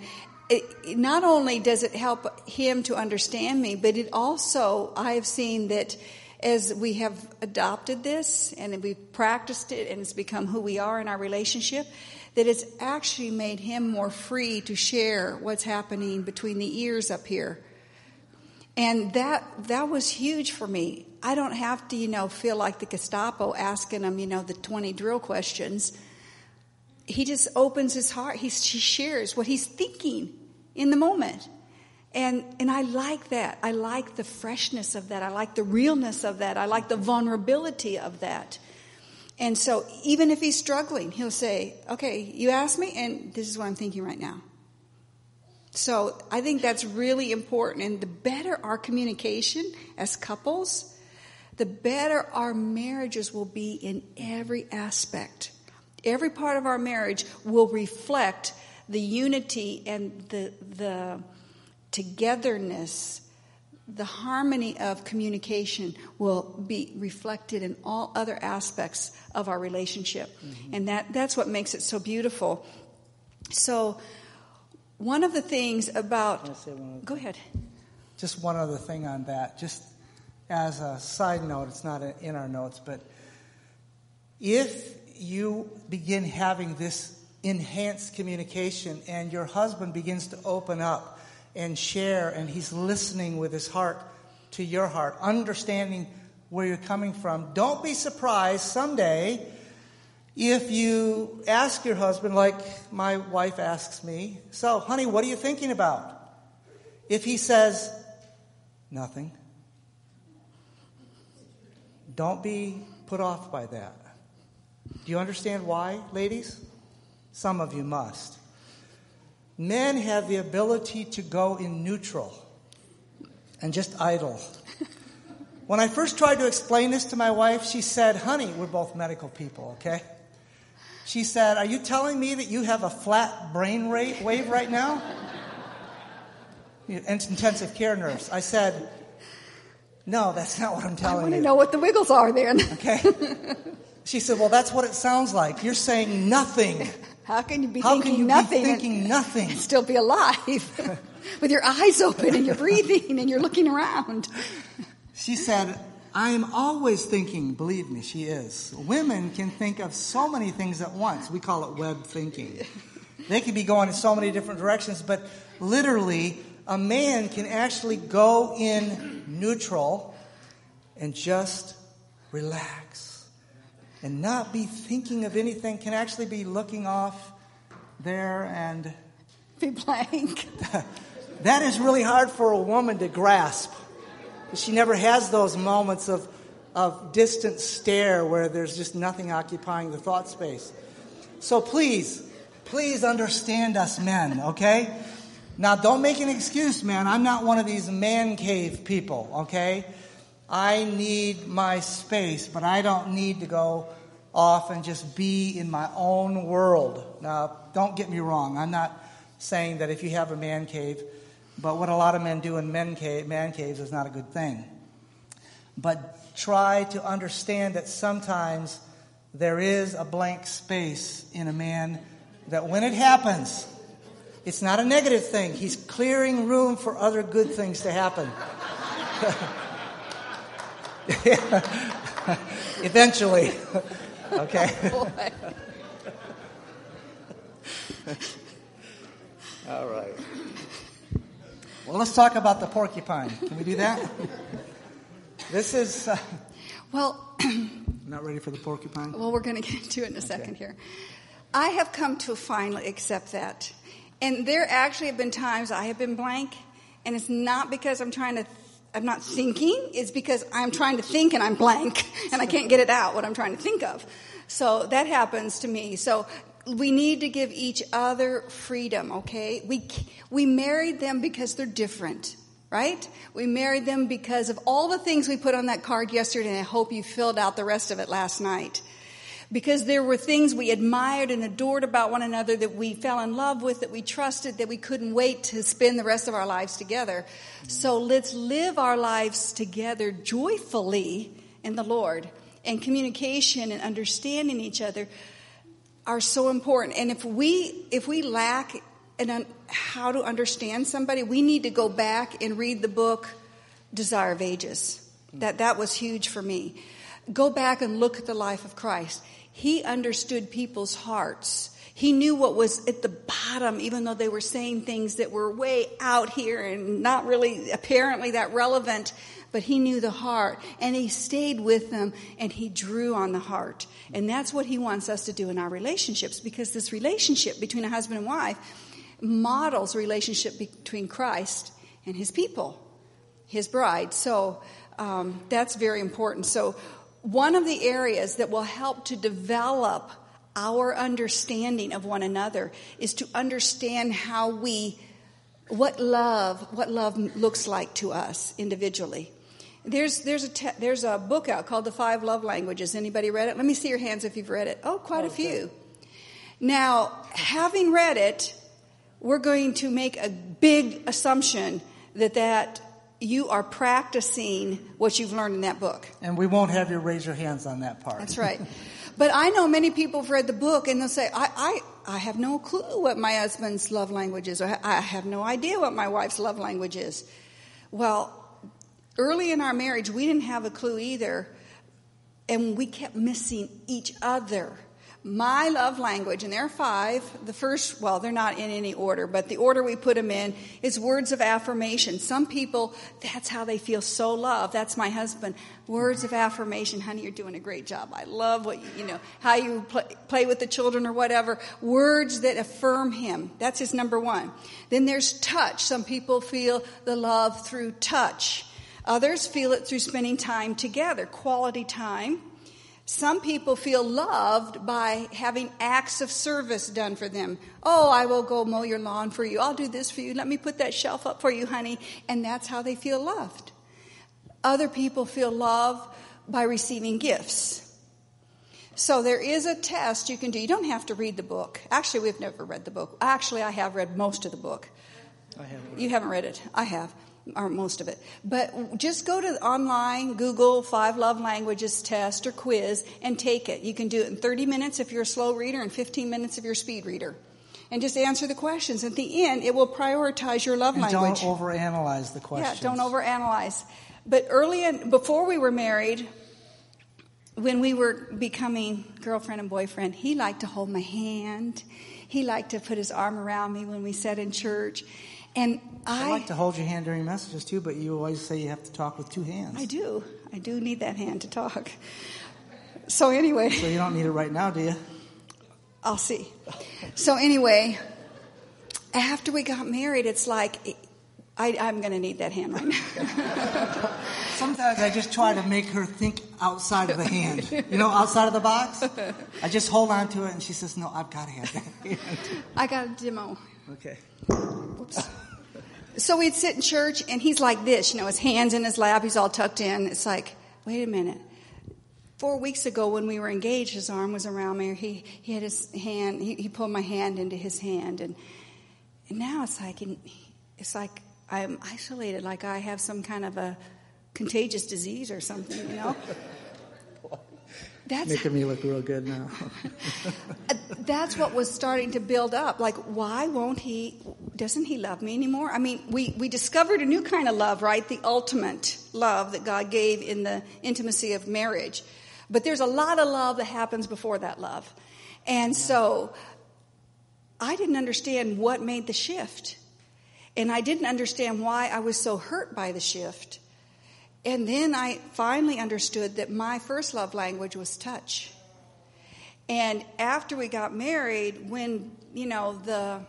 not only does it help him to understand me, but it also, I have seen that as we have adopted this and we've practiced it and it's become who we are in our relationship, that it's actually made him more free to share what's happening between the ears up here. And that was huge for me. I don't have to, feel like the Gestapo asking him, the 20 drill questions. He just opens his heart. He shares what he's thinking in the moment. And I like that. I like the freshness of that. I like the realness of that. I like the vulnerability of that. And so even if he's struggling, he'll say, okay, you asked me, and this is what I'm thinking right now. So I think that's really important. And the better our communication as couples, the better our marriages will be in every aspect. Every part of our marriage will reflect the unity and the togetherness, the harmony of communication will be reflected in all other aspects of our relationship. Mm-hmm. And that's what makes it so beautiful. So one of the things about... Go ahead. Just one other thing on that. Just as a side note, it's not in our notes, but if you begin having this enhanced communication and your husband begins to open up and share, and he's listening with his heart to your heart, understanding where you're coming from, don't be surprised someday if you ask your husband, like my wife asks me, so, honey, what are you thinking about? If he says, nothing, don't be put off by that. Do you understand why, ladies? Some of you must. Men have the ability to go in neutral and just idle. When I first tried to explain this to my wife, she said, honey, we're both medical people, okay? She said, are you telling me that you have a flat brain wave right now? Intensive care nurse. I said, no, that's not what I'm telling you. I want to know what the wiggles are then. Okay. She said, well, that's what it sounds like. You're saying nothing. How can you be thinking nothing and still be alive with your eyes open and you're breathing and you're looking around? She said, I am always thinking. Believe me, she is. Women can think of so many things at once. We call it web thinking. They can be going in so many different directions, but literally a man can actually go in neutral and just relax. And not be thinking of anything, can actually be looking off there and... be blank. That is really hard for a woman to grasp. She never has those moments of distant stare where there's just nothing occupying the thought space. So please understand us men, okay? Now don't make an excuse, man. I'm not one of these man cave people, okay? I need my space, but I don't need to go off and just be in my own world. Now, don't get me wrong. I'm not saying that if you have a man cave, but what a lot of men do in man caves is not a good thing. But try to understand that sometimes there is a blank space in a man that when it happens, it's not a negative thing. He's clearing room for other good things to happen. Eventually. Okay. All right. Well, let's talk about the porcupine. Can we do that? This is... Not ready for the porcupine? Well, we're going to get to it in a second here. I have come to finally accept that. And there actually have been times I have been blank, and it's not because I'm not thinking, it's because I'm trying to think and I'm blank, and I can't get it out, what I'm trying to think of. So that happens to me. So we need to give each other freedom, okay? We married them because they're different, right? We married them because of all the things we put on that card yesterday, and I hope you filled out the rest of it last night. Because there were things we admired and adored about one another, that we fell in love with, that we trusted, that we couldn't wait to spend the rest of our lives together. So let's live our lives together joyfully in the Lord. And communication and understanding each other are so important. And if we lack and how to understand somebody, we need to go back and read the book Desire of Ages. That was huge for me. Go back and look at the life of Christ. He understood people's hearts. He knew what was at the bottom, even though they were saying things that were way out here and not really apparently that relevant. But he knew the heart, and he stayed with them, and he drew on the heart. And that's what he wants us to do in our relationships, because this relationship between a husband and wife models a relationship between Christ and his people, his bride. So that's very important. So one of the areas that will help to develop our understanding of one another is to understand what love looks like to us individually. There's a book out called The 5 Love Languages. Anybody read it? Let me see your hands if you've read it. Oh, quite a few. Now, having read it, we're going to make a big assumption that you are practicing what you've learned in that book. And we won't have you raise your hands on that part. That's right. But I know many people have read the book and they'll say, I have no clue what my husband's love language is, or I have no idea what my wife's love language is. Well, early in our marriage, we didn't have a clue either, and we kept missing each other. My love language, and there are 5. The first, well, they're not in any order, but the order we put them in is words of affirmation. Some people, that's how they feel so loved. That's my husband. Words of affirmation. Honey, you're doing a great job. I love what how you play with the children or whatever. Words that affirm him. That's his number 1. Then there's touch. Some people feel the love through touch. Others feel it through spending time together, quality time. Some people feel loved by having acts of service done for them. Oh, I will go mow your lawn for you. I'll do this for you. Let me put that shelf up for you, honey. And that's how they feel loved. Other people feel love by receiving gifts. So there is a test you can do. You don't have to read the book. Actually, we've never read the book. Actually, I have read most of the book. I haven't. You haven't read it. I have. Or most of it. But just go to online, Google 5 love languages test or quiz, and take it. You can do it in 30 minutes if you're a slow reader and 15 minutes if you're a speed reader. And just answer the questions. At the end, it will prioritize your love language. Don't overanalyze the questions. Yeah, don't overanalyze. But before we were married, when we were becoming girlfriend and boyfriend, he liked to hold my hand. He liked to put his arm around me when we sat in church. And I like to hold your hand during messages too, but you always say you have to talk with 2 hands. I do need that hand to talk. So anyway. So you don't need it right now, do you? I'll see. So anyway, after we got married, it's like, I'm going to need that hand right now. Sometimes I just try to make her think outside of the hand. Outside of the box. I just hold on to it, and she says, no, I've got to have that hand. I got a demo. Okay. Oops. So we'd sit in church, and he's like this, his hands in his lap, he's all tucked in. It's like, wait a minute. 4 weeks ago when we were engaged, his arm was around me. He had his hand, he pulled my hand into his hand. And now it's like I'm isolated, like I have some kind of a contagious disease or something, That's making me look real good now. That's what was starting to build up. Like, why doesn't he love me anymore? I mean, we discovered a new kind of love, right? The ultimate love that God gave in the intimacy of marriage. But there's a lot of love that happens before that love. And so I didn't understand what made the shift. And I didn't understand why I was so hurt by the shift. And then I finally understood that my first love language was touch. And after we got married, when, the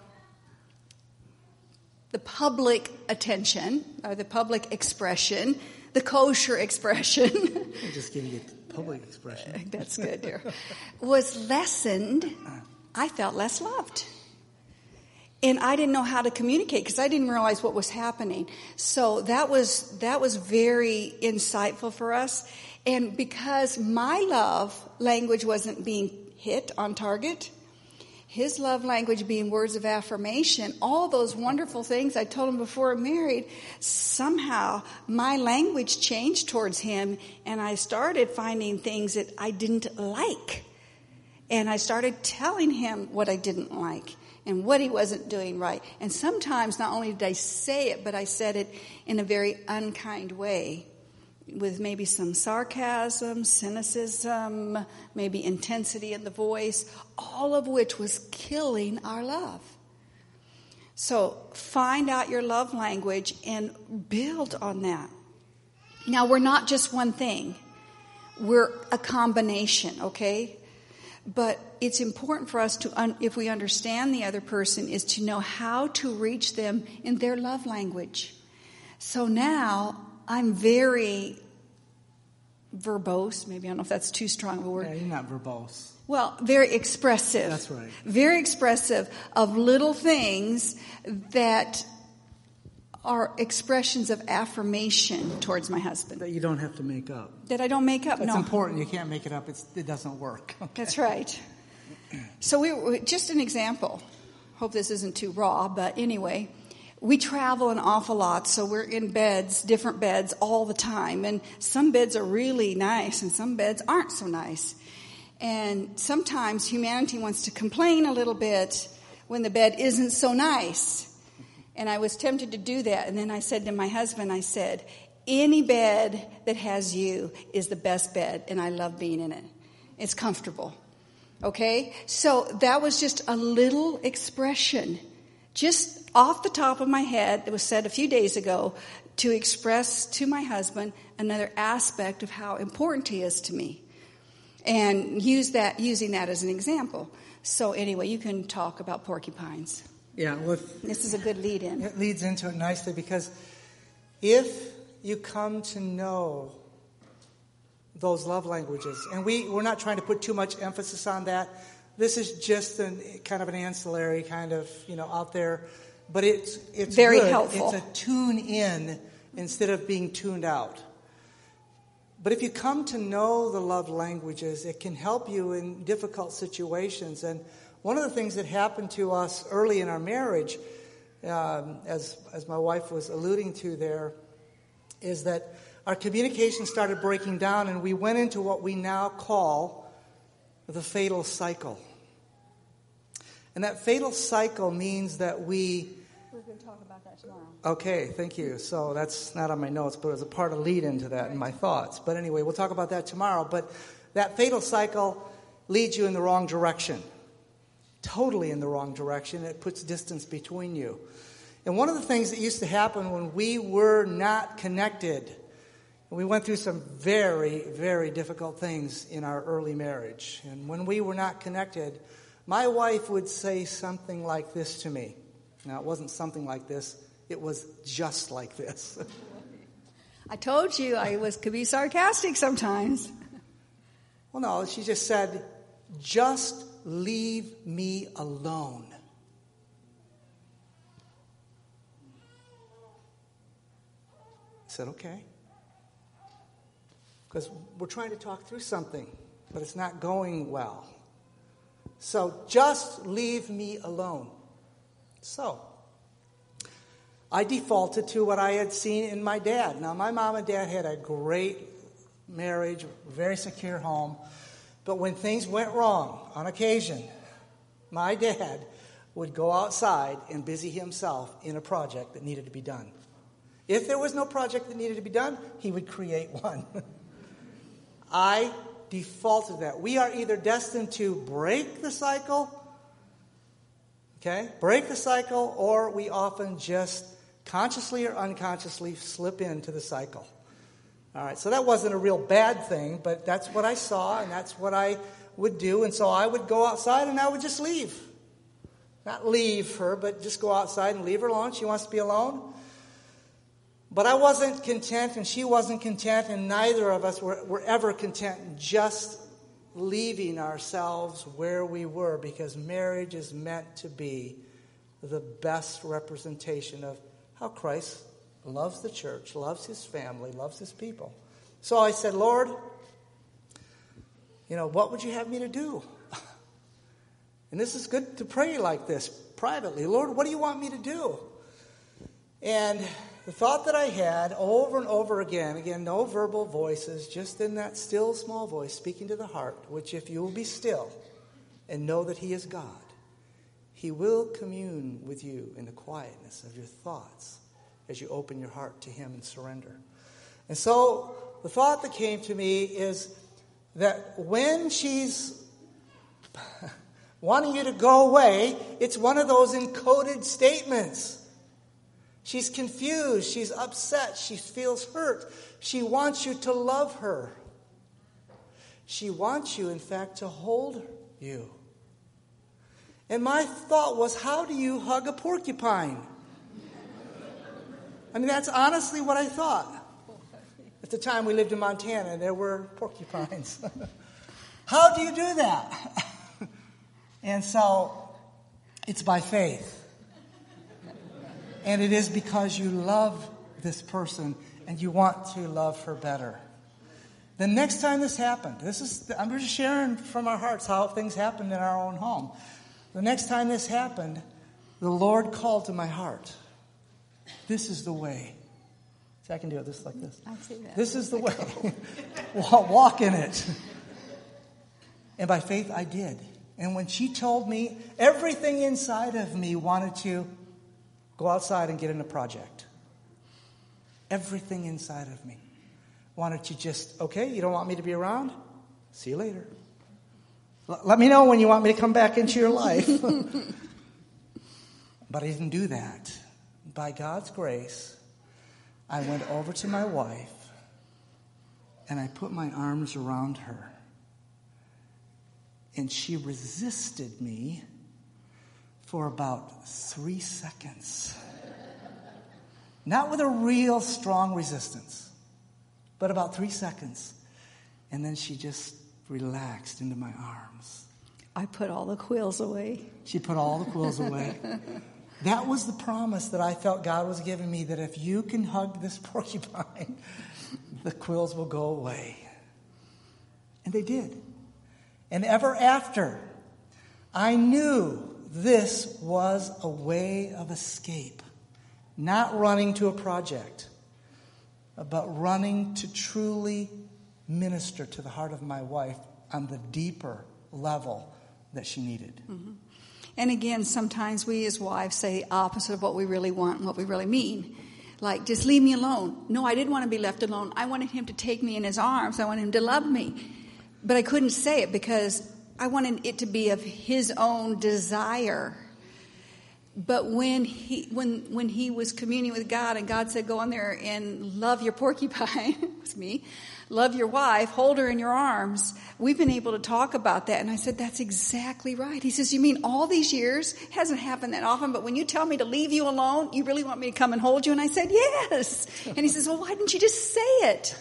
public attention, or the public expression, the kosher expression. I'm just giving you public expression. That's good, dear. Was lessened, I felt less loved. And I didn't know how to communicate because I didn't realize what was happening. So that was very insightful for us. And because my love language wasn't being hit on target, his love language being words of affirmation, all those wonderful things I told him before I married, somehow my language changed towards him, and I started finding things that I didn't like. And I started telling him what I didn't like and what he wasn't doing right. And sometimes not only did I say it, but I said it in a very unkind way, with maybe some sarcasm, cynicism, maybe intensity in the voice, all of which was killing our love. So find out your love language and build on that. Now, we're not just one thing. We're a combination, okay? But it's important for us to, if we understand the other person, is to know how to reach them in their love language. So now I'm very verbose. Maybe I don't know if that's too strong of a word. Yeah, you're not verbose. Well, very expressive. That's right. Very expressive of little things that are expressions of affirmation towards my husband. That you don't have to make up. That I don't make up. That's no. important. You can't make it up. It doesn't work. Okay. That's right. So we just an example. Hope this isn't too raw, but anyway, we travel an awful lot, so we're in beds, different beds all the time. And some beds are really nice and some beds aren't so nice. And sometimes humanity wants to complain a little bit when the bed isn't so nice. And I was tempted to do that. And then I said to my husband, I said, any bed that has you is the best bed, and I love being in it. It's comfortable. Okay? So that was just a little expression, just off the top of my head, that was said a few days ago, to express to my husband another aspect of how important he is to me. And using that as an example. So anyway, you can talk about porcupines. Yeah, well, this is a good lead-in. It leads into it nicely, because if you come to know those love languages, and we're not trying to put too much emphasis on that. This is just kind of an ancillary kind of, out there, but it's very good. Helpful. It's a tune in instead of being tuned out. But if you come to know the love languages, it can help you in difficult situations. And one of the things that happened to us early in our marriage, as my wife was alluding to there, is that our communication started breaking down, and we went into what we now call the fatal cycle. And that fatal cycle means that we're going to talk about that tomorrow. Okay, thank you. So that's not on my notes, but it was a part of lead into that in my thoughts. But anyway, we'll talk about that tomorrow. But that fatal cycle leads you in the wrong direction. Totally in the wrong direction. It puts distance between you. And one of the things that used to happen when we were not connected, and we went through some very, very difficult things in our early marriage. And when we were not connected, my wife would say something like this to me. Now, it wasn't something like this. It was just like this. I told you I could be sarcastic sometimes. Well, no, she just said, just leave me alone. I said, okay. Because we're trying to talk through something, but it's not going well. So just leave me alone. So I defaulted to what I had seen in my dad. Now, my mom and dad had a great marriage, very secure home. But when things went wrong, on occasion, my dad would go outside and busy himself in a project that needed to be done. If there was no project that needed to be done, he would create one. I defaulted to that. We are either destined to break the cycle, break the cycle, or we often just consciously or unconsciously slip into the cycle. All right, so that wasn't a real bad thing, but that's what I saw, and that's what I would do. And so I would go outside, and I would just leave. Not leave her, but just go outside and leave her alone. She wants to be alone. But I wasn't content, and she wasn't content, and neither of us were ever content just leaving ourselves where we were, because marriage is meant to be the best representation of how Christ loves the church, loves his family, loves his people. So I said, Lord, what would you have me to do? And this is good to pray like this privately. Lord, what do you want me to do? And the thought that I had over and over again, no verbal voices, just in that still small voice speaking to the heart, which if you will be still and know that He is God. He will commune with you in the quietness of your thoughts as you open your heart to Him and surrender. And so the thought that came to me is that when she's wanting you to go away, it's one of those encoded statements. She's confused. She's upset. She feels hurt. She wants you to love her. She wants you, in fact, to hold you. And my thought was, how do you hug a porcupine? I mean, that's honestly what I thought. At the time we lived in Montana, there were porcupines. How do you do that? And so, it's by faith. And it is because you love this person and you want to love her better. The next time this happened, I'm just sharing from our hearts how things happened in our own home. The next time this happened, the Lord called to my heart, this is the way. See, I can do it just like this. I see that. This is the way. Walk in it. And by faith, I did. And when she told me, everything inside of me wanted to go outside and get in a project. Everything inside of me wanted to just, okay, you don't want me to be around? See you later. Let me know when you want me to come back into your life. But I didn't do that. By God's grace, I went over to my wife and I put my arms around her. And she resisted me for about 3 seconds. Not with a real strong resistance, but about 3 seconds. And then she just relaxed into my arms. I put all the quills away. She put all the quills away. That was the promise that I felt God was giving me, that if you can hug this porcupine, the quills will go away. And they did. And ever after, I knew this was a way of escape. Not running to a project, but running to truly minister to the heart of my wife on the deeper level that she needed. Mm-hmm. And again, sometimes we as wives say the opposite of what we really want and what we really mean. Like, just leave me alone. No, I didn't want to be left alone. I wanted him to take me in his arms. I wanted him to love me. But I couldn't say it because I wanted it to be of his own desire. But when he was communing with God and God said, go on there and love your porcupine, it was me, love your wife, hold her in your arms, we've been able to talk about that. And I said, that's exactly right. He says, you mean all these years? It hasn't happened that often, but when you tell me to leave you alone, you really want me to come and hold you? And I said, yes. And he says, well, why didn't you just say it?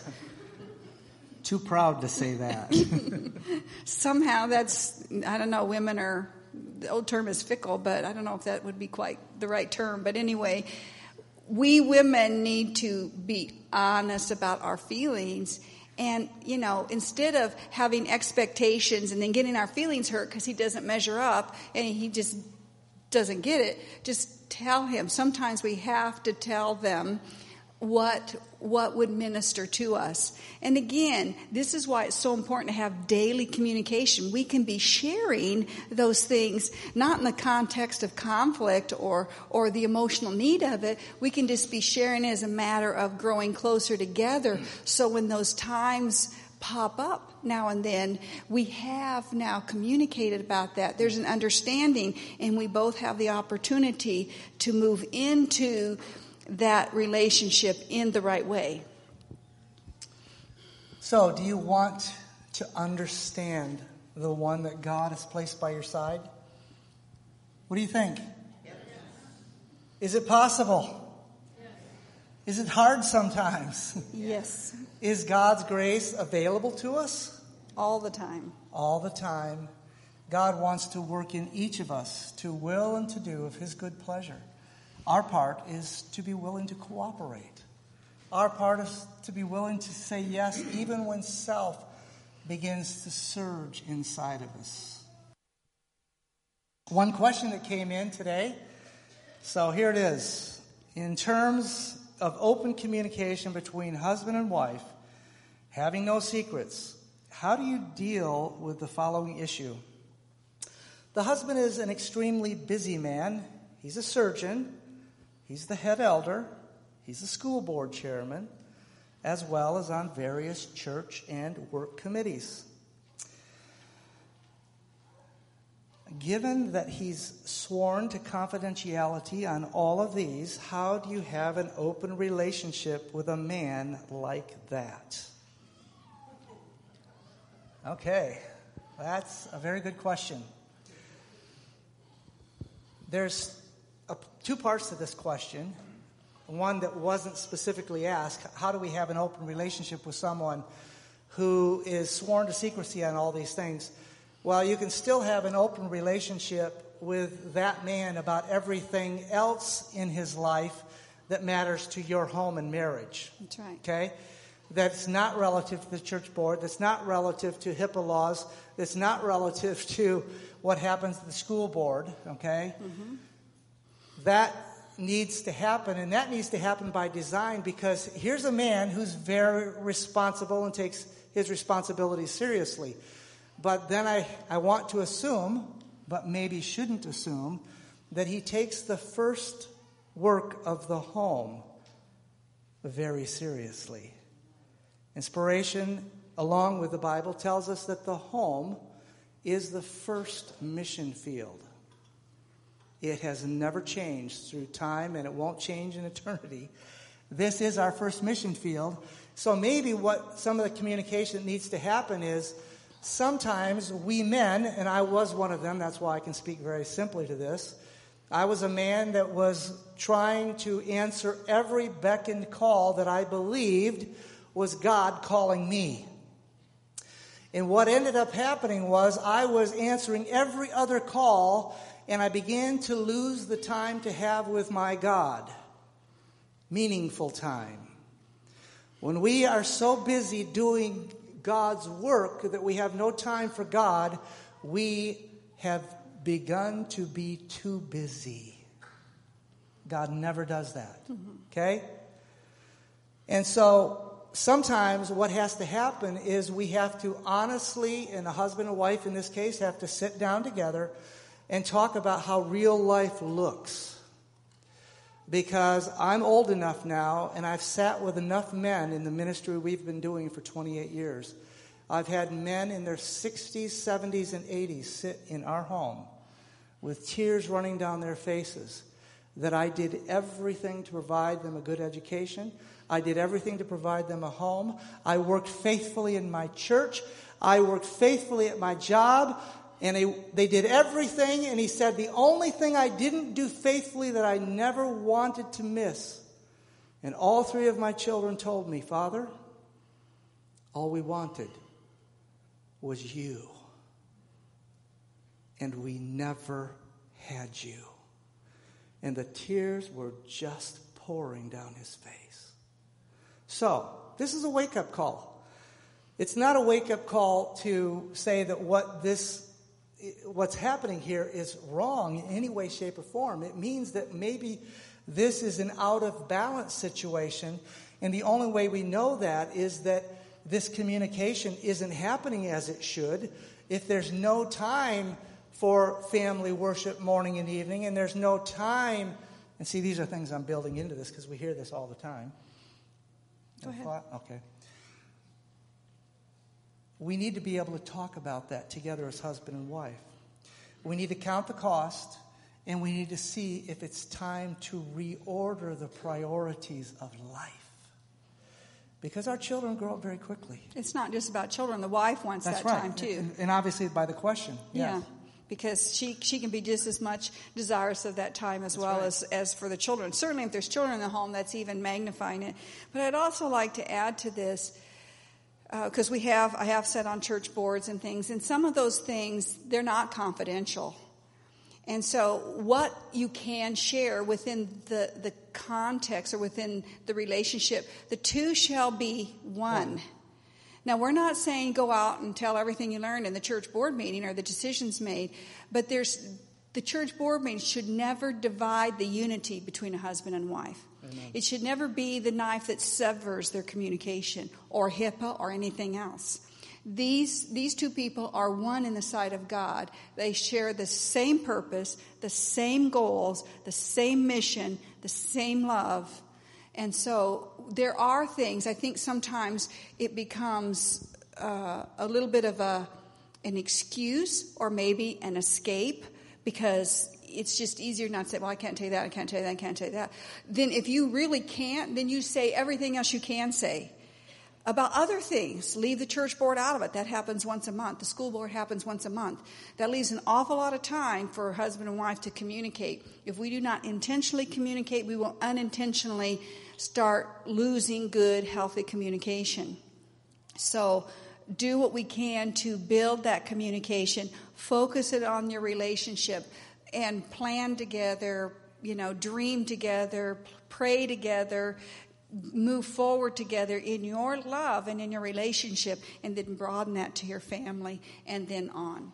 Too proud to say that. Somehow that's, I don't know, women are, the old term is fickle, but I don't know if that would be quite the right term. But anyway, we women need to be honest about our feelings. And, instead of having expectations and then getting our feelings hurt because he doesn't measure up and he just doesn't get it, just tell him. Sometimes we have to tell them what would minister to us. And again, this is why it's so important to have daily communication. We can be sharing those things, not in the context of conflict or the emotional need of it. We can just be sharing it as a matter of growing closer together. So when those times pop up now and then, we have now communicated about that. There's an understanding, and we both have the opportunity to move into that relationship in the right way. So, do you want to understand the one that God has placed by your side? What do you think? Yes. Is it possible? Yes. Is it hard sometimes? Yes. Is God's grace available to us? All the time. All the time. God wants to work in each of us to will and to do of His good pleasure. Our part is to be willing to cooperate. Our part is to be willing to say yes, even when self begins to surge inside of us. One question that came in today, so here it is. In terms of open communication between husband and wife, having no secrets, how do you deal with the following issue? The husband is an extremely busy man. He's a surgeon. He's the head elder. He's the school board chairman, as well as on various church and work committees. Given that he's sworn to confidentiality on all of these, how do you have an open relationship with a man like that? Okay, that's a very good question. There's two parts to this question. One that wasn't specifically asked: how do we have an open relationship with someone who is sworn to secrecy on all these things? Well, you can still have an open relationship with that man about everything else in his life that matters to your home and marriage. That's right. Okay? That's not relative to the church board. That's not relative to HIPAA laws. That's not relative to what happens at the school board. Okay? Mm-hmm. That needs to happen, and that needs to happen by design, because here's a man who's very responsible and takes his responsibilities seriously. But then I want to assume, but maybe shouldn't assume, that he takes the first work of the home very seriously. Inspiration, along with the Bible, tells us that the home is the first mission field. It has never changed through time, and it won't change in eternity. This is our first mission field. So maybe what some of the communication that needs to happen is, sometimes we men, and I was one of them, that's why I can speak very simply to this. I was a man that was trying to answer every beck and call that I believed was God calling me. And what ended up happening was I was answering every other call, and I began to lose the time to have with my God. Meaningful time. When we are so busy doing God's work that we have no time for God, we have begun to be too busy. God never does that. Okay? And so sometimes what has to happen is we have to honestly, and a husband and wife in this case, have to sit down together and talk about how real life looks. Because I'm old enough now, and I've sat with enough men in the ministry we've been doing for 28 years. I've had men in their 60s, 70s, and 80s sit in our home with tears running down their faces that I did everything to provide them a good education. I did everything to provide them a home. I worked faithfully in my church. I worked faithfully at my job. And they did everything, and he said, the only thing I didn't do faithfully that I never wanted to miss. And all three of my children told me, Father, all we wanted was you. And we never had you. And the tears were just pouring down his face. So, this is a wake-up call. It's not a wake-up call to say that what's happening here is wrong in any way, shape, or form. It means that maybe this is an out-of-balance situation, and the only way we know that is that this communication isn't happening as it should. If there's no time for family worship morning and evening, and there's no time, and see, these are things I'm building into this because we hear this all the time. Go ahead. Okay. We need to be able to talk about that together as husband and wife. We need to count the cost, and we need to see if it's time to reorder the priorities of life. Because our children grow up very quickly. It's not just about children. The wife wants That's that right. time, too. And obviously by the question. Yes. Yeah, because she can be just as much desirous of that time as well as for the children. Certainly if there's children in the home, that's even magnifying it. But I'd also like to add to this, because I have sat on church boards and things, and some of those things, they're not confidential. And so what you can share within the context or within the relationship, the two shall be one. Now, we're not saying go out and tell everything you learned in the church board meeting or the decisions made, but the church board meeting should never divide the unity between a husband and wife. Amen. It should never be the knife that severs their communication or HIPAA or anything else. These two people are one in the sight of God. They share the same purpose, the same goals, the same mission, the same love. And so there are things, I think sometimes it becomes a little bit of an excuse or maybe an escape, because it's just easier not to say, well, I can't tell you that, I can't tell you that, I can't tell you that. Then if you really can't, then you say everything else you can say. About other things, leave the church board out of it. That happens once a month. The school board happens once a month. That leaves an awful lot of time for husband and wife to communicate. If we do not intentionally communicate, we will unintentionally start losing good, healthy communication. So do what we can to build that communication. Focus it on your relationship and plan together, dream together, pray together, move forward together in your love and in your relationship, and then broaden that to your family and then on.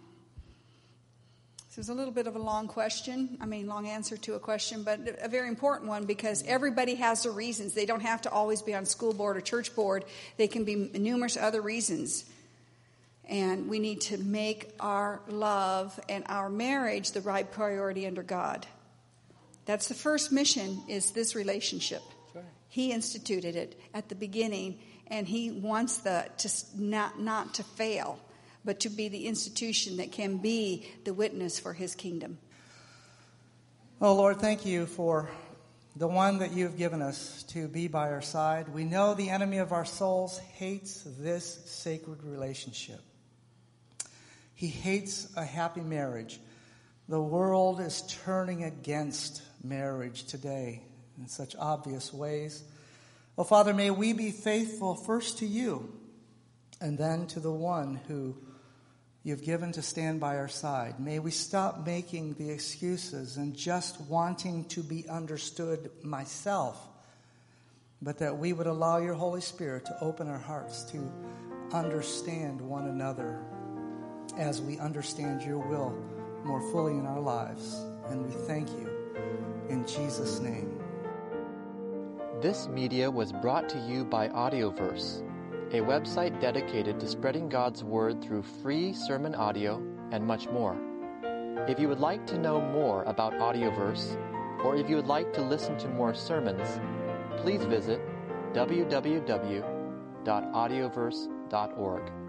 This is a little bit of a long answer to a question, but a very important one, because everybody has their reasons. They don't have to always be on school board or church board. They can be numerous other reasons. And we need to make our love and our marriage the right priority under God. That's the first mission, is this relationship. He instituted it at the beginning, and he wants not to fail, but to be the institution that can be the witness for his kingdom. Oh, Lord, thank you for the one that you've given us to be by our side. We know the enemy of our souls hates this sacred relationship. He hates a happy marriage. The world is turning against marriage today in such obvious ways. Oh, Father, may we be faithful first to you and then to the one who you've given to stand by our side. May we stop making the excuses and just wanting to be understood myself, but that we would allow your Holy Spirit to open our hearts to understand one another as we understand your will more fully in our lives. And we thank you in Jesus' name. This media was brought to you by Audioverse, a website dedicated to spreading God's Word through free sermon audio and much more. If you would like to know more about Audioverse, or if you would like to listen to more sermons, please visit www.audioverse.org.